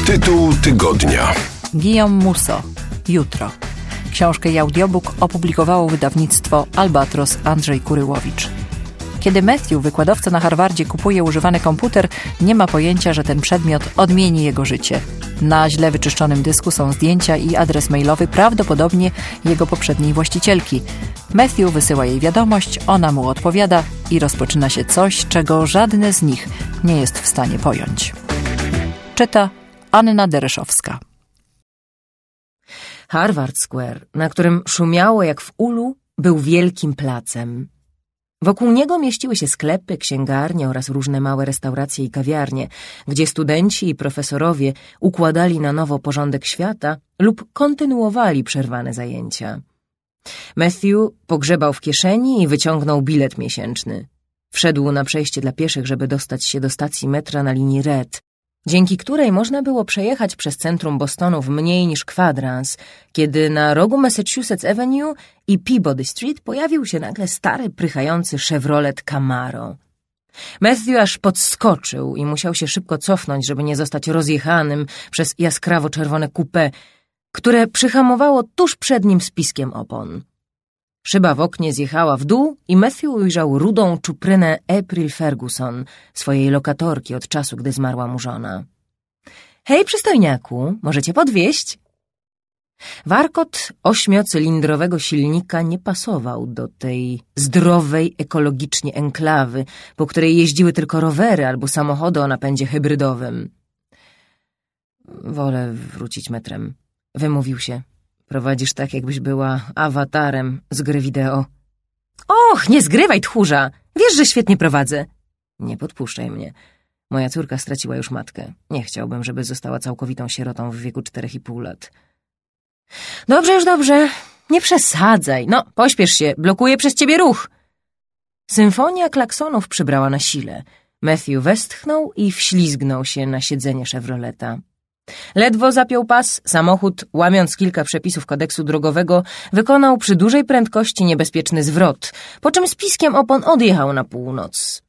Tytuł tygodnia. Guillaume Musso. Jutro. Książkę i audiobook opublikowało wydawnictwo Albatros Andrzej Kuryłowicz. Kiedy Matthew, wykładowca na Harvardzie, kupuje używany komputer, nie ma pojęcia, że ten przedmiot odmieni jego życie. Na źle wyczyszczonym dysku są zdjęcia i adres mailowy prawdopodobnie jego poprzedniej właścicielki. Matthew wysyła jej wiadomość, ona mu odpowiada i rozpoczyna się coś, czego żadne z nich nie jest w stanie pojąć. Czyta Anna Dereszowska. Harvard Square, na którym szumiało jak w ulu, był wielkim placem. Wokół niego mieściły się sklepy, księgarnie oraz różne małe restauracje i kawiarnie, gdzie studenci i profesorowie układali na nowo porządek świata lub kontynuowali przerwane zajęcia. Matthew pogrzebał w kieszeni i wyciągnął bilet miesięczny. Wszedł na przejście dla pieszych, żeby dostać się do stacji metra na linii Red, dzięki której można było przejechać przez centrum Bostonu w mniej niż kwadrans, kiedy na rogu Massachusetts Avenue i Peabody Street pojawił się nagle stary, prychający Chevrolet Camaro. Matthew aż podskoczył i musiał się szybko cofnąć, żeby nie zostać rozjechanym przez jaskrawo-czerwone coupé, które przyhamowało tuż przed nim spiskiem opon. Szyba w oknie zjechała w dół i Matthew ujrzał rudą czuprynę April Ferguson, swojej lokatorki od czasu, gdy zmarła mu żona. — Hej, przystojniaku, możecie podwieźć? Warkot 8-cylindrowego silnika nie pasował do tej zdrowej ekologicznie enklawy, po której jeździły tylko rowery albo samochody o napędzie hybrydowym. — Wolę wrócić metrem — wymówił się. Prowadzisz tak, jakbyś była awatarem z gry wideo. Och, nie zgrywaj, tchórza! Wiesz, że świetnie prowadzę. Nie podpuszczaj mnie. Moja córka straciła już matkę. Nie chciałbym, żeby została całkowitą sierotą w wieku 4,5 lat. Dobrze, już dobrze. Nie przesadzaj. No, pośpiesz się, blokuję przez ciebie ruch. Symfonia klaksonów przybrała na sile. Matthew westchnął i wślizgnął się na siedzenie Chevroleta. Ledwo zapiął pas, samochód, łamiąc kilka przepisów kodeksu drogowego, wykonał przy dużej prędkości niebezpieczny zwrot, po czym z piskiem opon odjechał na północ.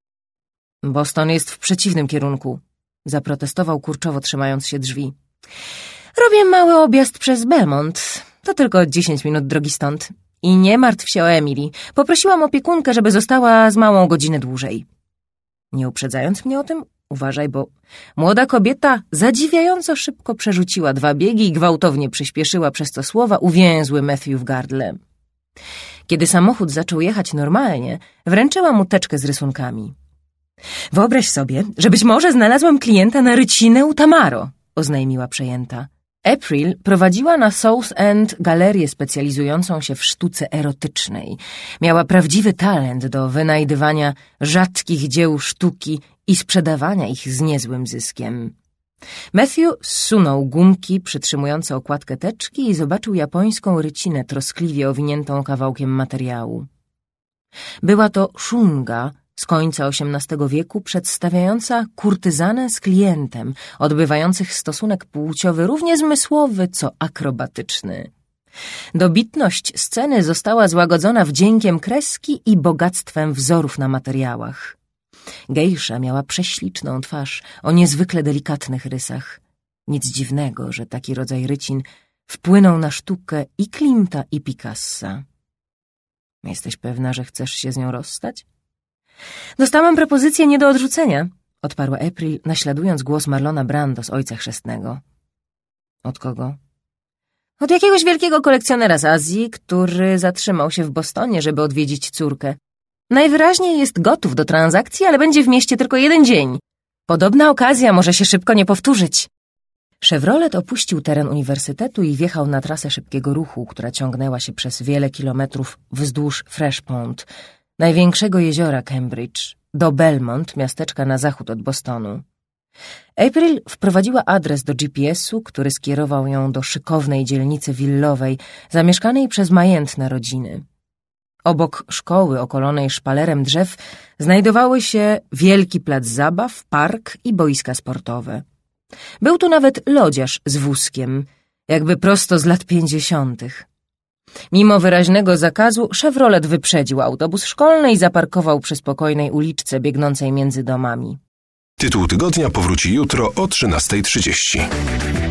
Boston jest w przeciwnym kierunku, zaprotestował kurczowo, trzymając się drzwi. Robię mały objazd przez Belmont, to tylko 10 minut drogi stąd. I nie martw się o Emily, poprosiłam opiekunkę, żeby została z małą godzinę dłużej. Nie uprzedzając mnie o tym, uważaj, bo młoda kobieta zadziwiająco szybko przerzuciła 2 biegi i gwałtownie przyspieszyła, przez co słowa uwięzły Matthew w gardle. Kiedy samochód zaczął jechać normalnie, wręczyła mu teczkę z rysunkami. Wyobraź sobie, że być może znalazłam klienta na rycinę u Tamaro, oznajmiła przejęta. April prowadziła na South End galerię specjalizującą się w sztuce erotycznej. Miała prawdziwy talent do wynajdywania rzadkich dzieł sztuki i sprzedawania ich z niezłym zyskiem. Matthew zsunął gumki przytrzymujące okładkę teczki i zobaczył japońską rycinę troskliwie owiniętą kawałkiem materiału. Była to shunga z końca XVIII wieku, przedstawiająca kurtyzanę z klientem, odbywających stosunek płciowy równie zmysłowy, co akrobatyczny. Dobitność sceny została złagodzona wdziękiem kreski i bogactwem wzorów na materiałach. Gejsza miała prześliczną twarz o niezwykle delikatnych rysach. Nic dziwnego, że taki rodzaj rycin wpłynął na sztukę i Klimta, i Picassa. Jesteś pewna, że chcesz się z nią rozstać? Dostałam propozycję nie do odrzucenia, odparła April, naśladując głos Marlona Brando z Ojca Chrzestnego. Od kogo? Od jakiegoś wielkiego kolekcjonera z Azji, który zatrzymał się w Bostonie, żeby odwiedzić córkę. Najwyraźniej jest gotów do transakcji, ale będzie w mieście tylko 1 dzień. Podobna okazja może się szybko nie powtórzyć. Chevrolet opuścił teren uniwersytetu i wjechał na trasę szybkiego ruchu, która ciągnęła się przez wiele kilometrów wzdłuż Fresh Pond, największego jeziora Cambridge, do Belmont, miasteczka na zachód od Bostonu. April wprowadziła adres do GPS-u, który skierował ją do szykownej dzielnicy willowej, zamieszkanej przez majętne rodziny. Obok szkoły okolonej szpalerem drzew znajdowały się wielki plac zabaw, park i boiska sportowe. Był tu nawet lodziarz z wózkiem, jakby prosto z lat 50. Mimo wyraźnego zakazu, Chevrolet wyprzedził autobus szkolny i zaparkował przy spokojnej uliczce biegnącej między domami. Tytuł tygodnia powróci jutro o 13:30.